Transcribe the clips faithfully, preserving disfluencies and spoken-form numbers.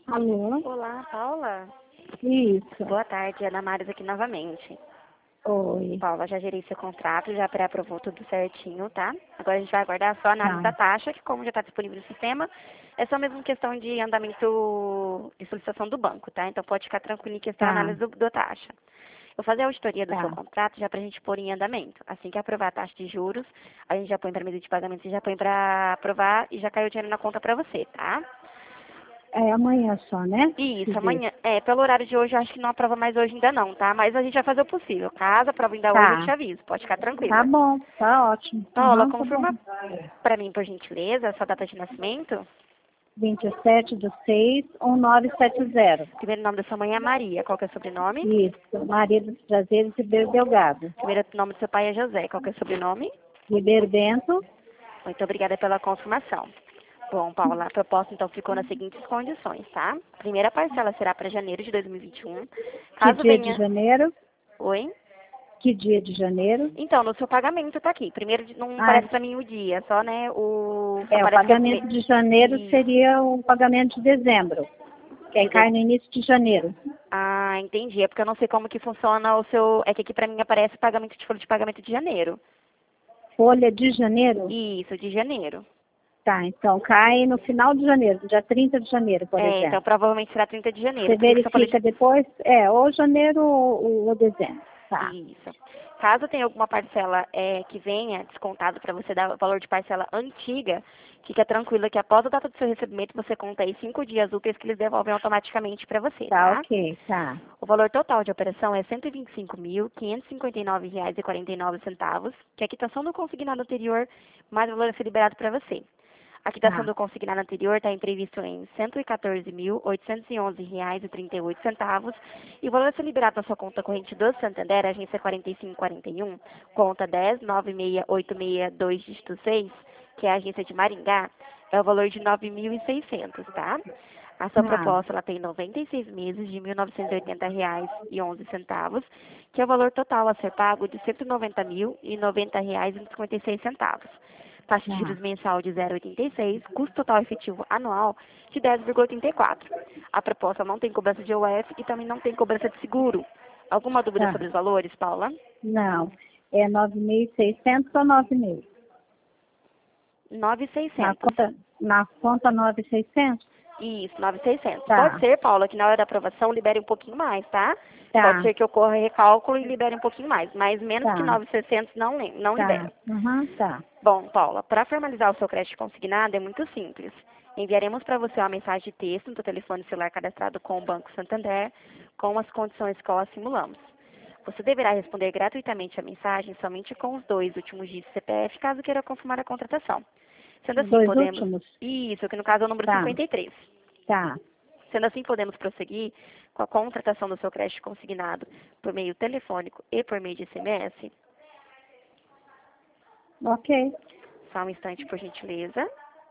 Alô? Olá, Paula. Isso. Boa tarde, Ana Maris aqui novamente. Oi. Paula, já gerei seu contrato, já pré-aprovou tudo certinho, tá? Agora a gente vai aguardar só a análise Tá. da taxa, que como já está disponível no sistema, é só mesmo questão de andamento de solicitação do banco, tá? Então pode ficar tranquilo em questão da Tá. análise do, da taxa. Vou fazer a auditoria do seu Tá. contrato já para a gente pôr em andamento. Assim que aprovar a taxa de juros, a gente já põe para medida de pagamento, já põe para aprovar e já cai o dinheiro na conta para você, tá? É amanhã só, né? Isso, Que dia? amanhã. É, pelo horário de hoje, eu acho que não aprova mais hoje ainda não, tá? Mas a gente vai fazer o possível. Caso aprova ainda hoje, eu te Tá. aviso. Pode ficar Tá tranquila. bom. Tá ótimo. Paula, Aham, tá bom. confirma pra mim, por gentileza, a sua data de nascimento. vinte e sete do seis, um nove sete zero. Primeiro nome da sua mãe é Maria. Qual que é o sobrenome? Isso. Maria dos Prazeres, Ribeiro Delgado. Primeiro nome do seu pai é José. Qual que é o sobrenome? Ribeiro Bento. Muito obrigada pela confirmação. Bom, Paula, a proposta então ficou nas seguintes condições, tá? Primeira parcela será para janeiro de dois mil e vinte e um. Que Caso dia de venha... janeiro? Oi? Que dia de janeiro? Então, no seu pagamento tá aqui. Primeiro, de- não Ah, aparece pra mim o dia, só, né, o... Só é, o aparece que é pagamento primeiro. de janeiro E... seria o pagamento de dezembro. Que aí de de- cai no início de janeiro. Ah, entendi. É porque eu não sei como que funciona o seu... É que aqui pra mim aparece pagamento de folha de pagamento de janeiro. Folha de janeiro? Isso, de janeiro. Tá, então cai no final de janeiro, dia trinta de janeiro, por É, então exemplo. provavelmente será trinta de janeiro. Você Por isso que eu falei verifica de... depois, é, ou janeiro ou, ou dezembro. Tá, Isso. Caso tenha alguma parcela é, que venha descontado para você dar o valor de parcela antiga, fica tranquila que após a data do seu recebimento você conta aí cinco dias úteis que eles devolvem automaticamente para você, tá, tá? ok, tá. O valor total de operação é cento e vinte e cinco mil, quinhentos e cinquenta e nove reais e quarenta e nove centavos, que é a quitação do consignado anterior, mais o valor a ser liberado para você. A quitação Tá, do consignado anterior está previsto em cento e quatorze mil, oitocentos e onze reais e trinta e oito centavos e o valor a ser liberado na sua conta corrente do Santander, agência quarenta e cinco quarenta e um, conta dez nove seis oito seis dois dígito seis, que é a agência de Maringá, é o valor de nove mil e seiscentos, tá? A sua tá, proposta ela tem noventa e seis meses de mil novecentos e oitenta reais e onze centavos, que é o valor total a ser pago de cento e noventa mil e noventa reais e cinquenta e seis centavos. Taxa de tá, juros mensal de zero vírgula oitenta e seis, custo total efetivo anual de dez vírgula oitenta e quatro. A proposta não tem cobrança de O F e também não tem cobrança de seguro. Alguma dúvida tá. sobre os valores, Paula? Não, é nove mil e seiscentos ou nove mil? Na nove mil e seiscentos. conta, na conta nove mil e seiscentos? Isso, nove mil e seiscentos. Pode Tá, ser, Paula, que na hora da aprovação libere um pouquinho mais, tá? Pode tá, ser que ocorra recálculo e libere um pouquinho mais, mas menos que tá, nove mil e seiscentos não, li- não tá, libera. uhum, tá, Bom, Paula, para formalizar o seu crédito consignado é muito simples. Enviaremos para você uma mensagem de texto no seu telefone celular cadastrado com o Banco Santander, com as condições que nós simulamos. Você deverá responder gratuitamente a mensagem somente com os dois últimos dígitos do C P F, caso queira confirmar a contratação. Sendo os assim, dois podemos... últimos? Isso, que no caso é o número Tá, cinquenta e três. tá, Sendo assim, podemos prosseguir com a contratação do seu crédito consignado por meio telefônico e por meio de S M S. ok. Só um instante, por gentileza.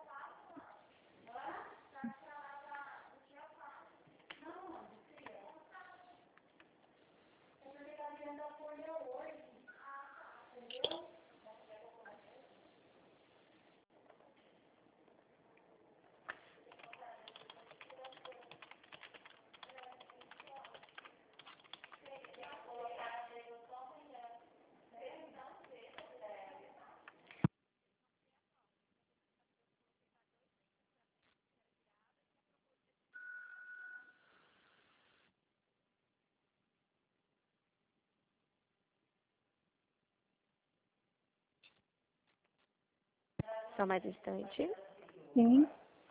Só mais um instante. Sim.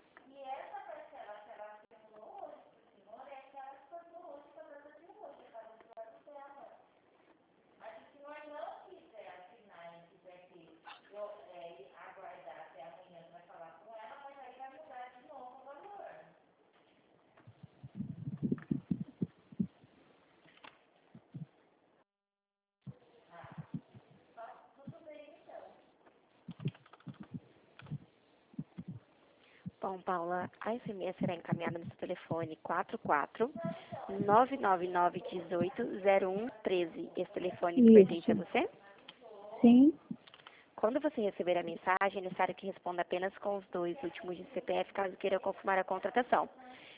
Bom, Paula, a S M S será encaminhada no seu telefone quatro quatro nove nove nove um oito zero um um três. Esse telefone pertence a Isso. você? Sim. Quando você receber a mensagem, é necessário que responda apenas com os dois últimos de C P F, caso queira confirmar a contratação.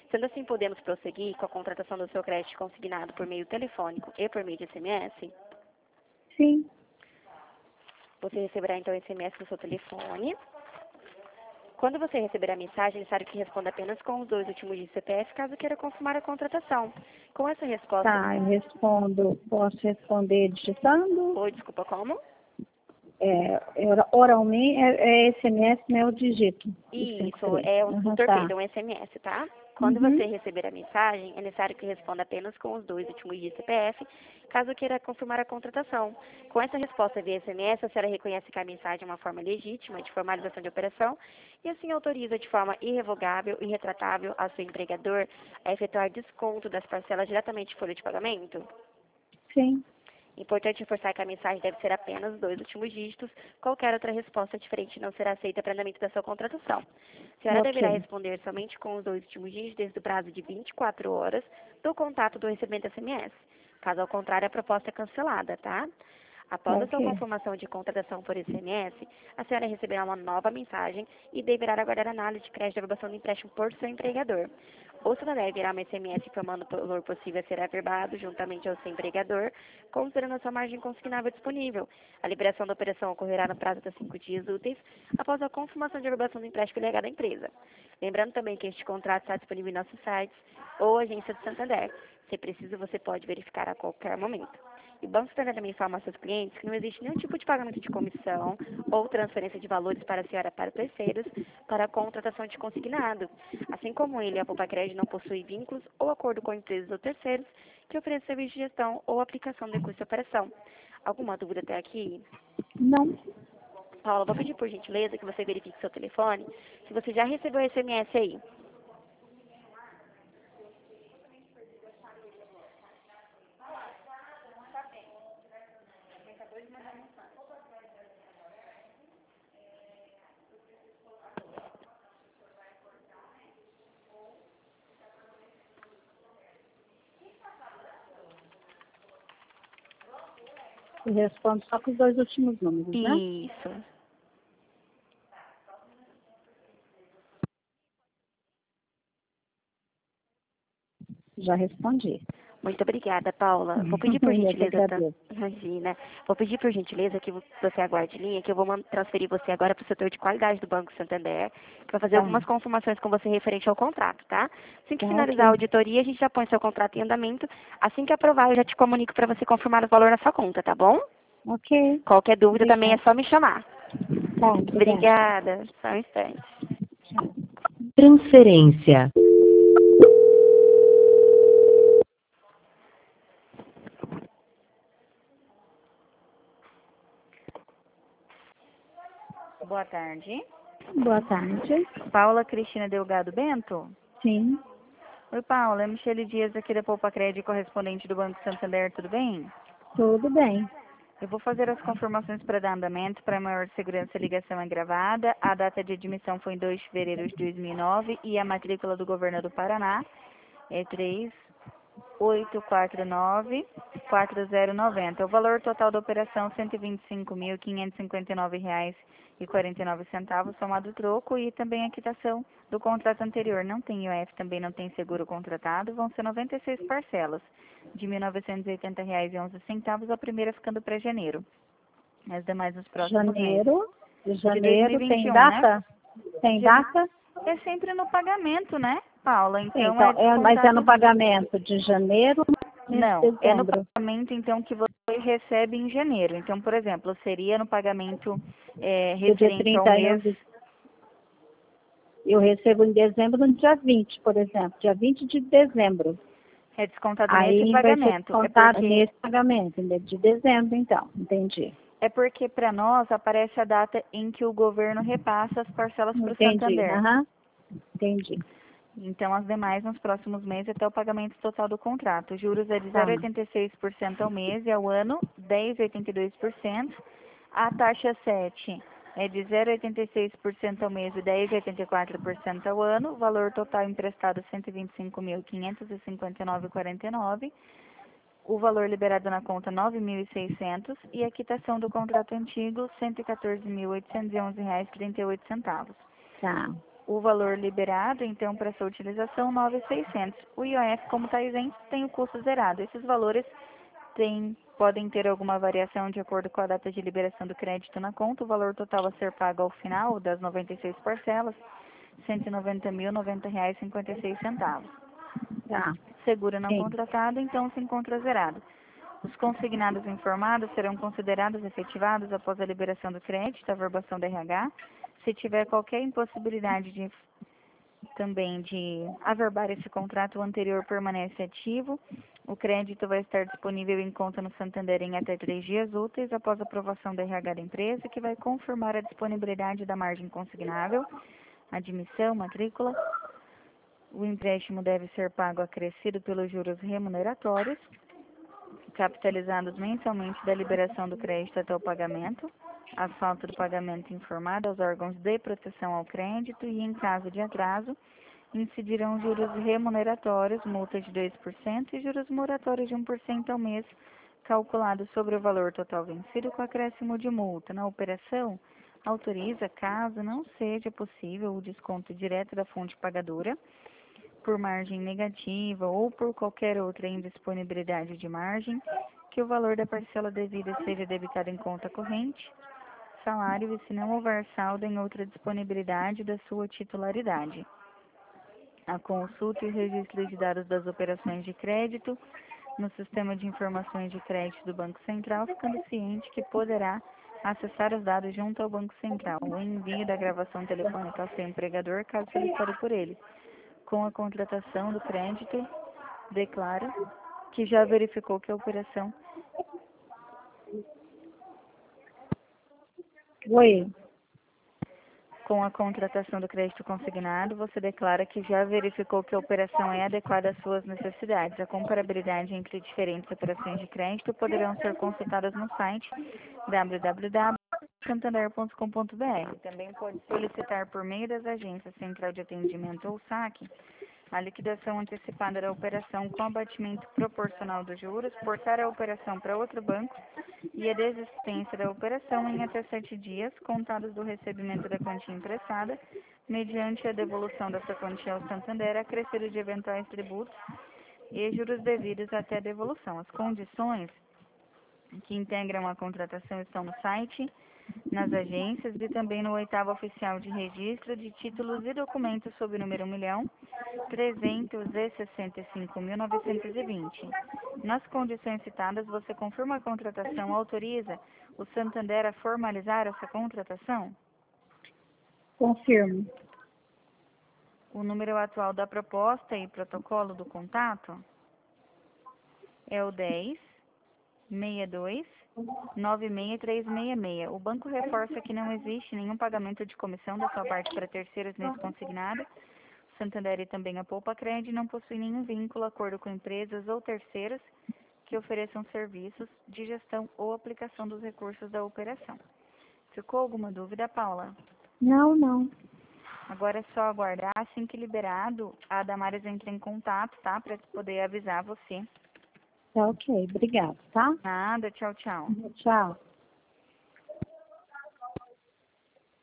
Sendo assim, podemos prosseguir com a contratação do seu crédito consignado por meio telefônico e por meio de S M S? Sim. Você receberá então S M S no seu telefone. Quando você receber a mensagem, é necessário que responda apenas com os dois últimos dígitos do C P F, caso queira confirmar a contratação. Com essa resposta... Tá, eu respondo, posso responder digitando? Oi, desculpa, como? É, ora- oralmente, é, é S M S, né? Eu digito. os cinco Isso, três. é um Aham, torpedo, tá. é um S M S, tá? Quando Uhum. você receber a mensagem, é necessário que responda apenas com os dois últimos dígitos do C P F, caso queira confirmar a contratação. Com essa resposta via S M S, a senhora reconhece que a mensagem é uma forma legítima de formalização de operação e assim autoriza de forma irrevogável e retratável ao seu empregador a efetuar desconto das parcelas diretamente de folha de pagamento? Sim. Importante reforçar que a mensagem deve ser apenas os dois últimos dígitos. Qualquer outra resposta diferente não será aceita para andamento da sua contratação. A senhora deverá Ok. responder somente com os dois últimos dígitos desde o prazo de vinte e quatro horas do contato do recebimento S M S. Caso ao contrário, a proposta é cancelada, tá? Após a sua Ok. confirmação de contratação por S M S, a senhora receberá uma nova mensagem e deverá aguardar a análise de crédito de aprovação do empréstimo por seu empregador. Ou se não deve virar uma S M S informando o valor possível a ser averbado juntamente ao seu empregador, considerando a sua margem consignável disponível. A liberação da operação ocorrerá no prazo de cinco dias úteis após a confirmação de aprovação do empréstimo legado à empresa. Lembrando também que este contrato está disponível em nossos sites ou agência do Santander. Se preciso, você pode verificar a qualquer momento. E o Banco Santander também informa aos seus clientes que não existe nenhum tipo de pagamento de comissão ou transferência de valores para a senhora para terceiros para a contratação de consignado. Assim como ele, a Poupa Crédito não possui vínculos ou acordo com empresas ou terceiros que ofereçam serviço de gestão ou aplicação de custo de operação. Alguma dúvida até aqui? Não. Paula, vou pedir por gentileza que você verifique seu telefone se você já recebeu esse S M S aí. Eu respondo só com os dois últimos números, né? Isso. Já respondi. Muito obrigada, Paula. Vou pedir por Eu que gentileza, tá? agradeço. Imagina. Vou pedir por gentileza que você aguarde em linha, que eu vou man- transferir você agora para o setor de qualidade do Banco Santander, que vai fazer Tá. algumas confirmações com você referente ao contrato, tá? Assim que Tá, finalizar a ok. auditoria, a gente já põe seu contrato em andamento. Assim que aprovar, eu já te comunico para você confirmar o valor na sua conta, tá bom? Ok. Qualquer dúvida também é Obrigada. só me chamar. Tá, obrigada. Obrigada. Só um instante. Tchau. Transferência. Boa tarde. Boa tarde. Paula Cristina Delgado Bento? Sim, Oi, Paula. É Michele Dias aqui da Poupa Crédito, correspondente do Banco Santander, tudo bem? tudo bem. Eu vou fazer as confirmações para dar andamento. Para maior segurança, a ligação é gravada. A data de admissão foi em dois de fevereiro de dois mil e nove e a matrícula do Governo do Paraná é três oito quatro nove quatro zero nove zero. O valor total da operação cento e vinte e cinco mil, quinhentos e cinquenta e nove reais e quarenta e nove centavos, somado o troco e também a quitação do contrato anterior. Não tem I O F, também não tem seguro contratado, vão ser noventa e seis parcelas de mil novecentos e oitenta reais e onze centavos, a primeira ficando para janeiro. As demais nos próximos meses. Janeiro. De De janeiro tem dois mil e vinte e um, né? data? Tem Ja- data? É sempre no pagamento, né, Paula? Então Então, é é, mas é no descontado. pagamento de janeiro ou mês Não, de é no dezembro? pagamento, então, que você recebe em janeiro. Então, por exemplo, seria no pagamento é, Do dia referente ao trinta e um mês. de... Eu recebo em dezembro no dia vinte, por exemplo. Dia vinte de dezembro. É descontado nesse Aí vai ser pagamento. É descontado porque, nesse pagamento, né, de dezembro, então. Entendi. é porque para nós aparece a data em que o governo repassa as parcelas para o Entendi. Santander. Aham. Entendi. Então, as demais nos próximos meses até o pagamento total do contrato. O juros é de Tá. zero vírgula oitenta e seis por cento ao mês e ao ano dez vírgula oitenta e dois por cento. A taxa sete é de zero vírgula oitenta e seis por cento ao mês e dez vírgula oitenta e quatro por cento ao ano. O valor total emprestado cento e vinte e cinco mil, quinhentos e cinquenta e nove reais e quarenta e nove centavos. O valor liberado na conta nove mil e seiscentos e a quitação do contrato antigo cento e quatorze mil, oitocentos e onze reais e trinta e oito centavos. Tá. O valor liberado, então, para sua utilização, nove mil e seiscentos. O I O F, como está isento, tem o custo zerado. Esses valores têm, podem ter alguma variação de acordo com a data de liberação do crédito na conta. O valor total a ser pago ao final das noventa e seis parcelas, cento e noventa mil e noventa reais e cinquenta e seis centavos. Tá. Seguro não Sim. contratado, então se encontra zerado. Os consignados informados serão considerados efetivados após a liberação do crédito, a averbação do R H. Se tiver qualquer impossibilidade de também de averbar esse contrato, o anterior permanece ativo. O crédito vai estar disponível em conta no Santander em até três dias úteis após a aprovação do R H da empresa, que vai confirmar a disponibilidade da margem consignável, admissão, matrícula. O empréstimo deve ser pago acrescido pelos juros remuneratórios, capitalizados mensalmente da liberação do crédito até o pagamento. A falta do pagamento informada aos órgãos de proteção ao crédito e, em caso de atraso, incidirão juros remuneratórios, multa de dois por cento e juros moratórios de um por cento ao mês, calculados sobre o valor total vencido com acréscimo de multa. Na operação, autoriza, caso não seja possível o desconto direto da fonte pagadora, por margem negativa ou por qualquer outra indisponibilidade de margem, que o valor da parcela devida seja debitado em conta corrente, salário e se não houver saldo em outra disponibilidade da sua titularidade. A consulta e o registro de dados das operações de crédito no Sistema de Informações de Crédito do Banco Central, ficando ciente que poderá acessar os dados junto ao Banco Central. O envio da gravação telefônica ao seu empregador, caso solicitado por ele. Com a contratação do crédito, declara que já verificou que a operação... Oi. Com a contratação do crédito consignado, você declara que já verificou que a operação é adequada às suas necessidades. A comparabilidade entre diferentes operações de crédito poderão ser consultadas no site w w w ponto santander ponto com ponto b r. Também pode solicitar por meio das agências Central de Atendimento ou saque a liquidação antecipada da operação com abatimento proporcional dos juros, portar a operação para outro banco e a desistência da operação em até sete dias, contados do recebimento da quantia emprestada, mediante a devolução dessa quantia ao Santander, acrescido de eventuais tributos e juros devidos até a devolução. As condições que integram a contratação estão no site, nas agências e também no oitavo oficial de registro de títulos e documentos sob o número um milhão trezentos e sessenta e cinco mil novecentos e vinte. Nas condições citadas, você confirma a contratação, autoriza o Santander a formalizar essa contratação? Confirmo. O número atual da proposta e protocolo do contato é o dez, sessenta e dois, nove seis três seis seis. O banco reforça que não existe nenhum pagamento de comissão da sua parte para terceiros nesse consignado. O Santander e também a Poupa Cred não possui nenhum vínculo, acordo com empresas ou terceiros que ofereçam serviços de gestão ou aplicação dos recursos da operação. Ficou alguma dúvida, Paula? Não, não. Agora é só aguardar, assim que liberado, a Damares entra em contato, tá? Para poder avisar você. Tá ok. Obrigada, tá? Nada, tchau, tchau. Tchau.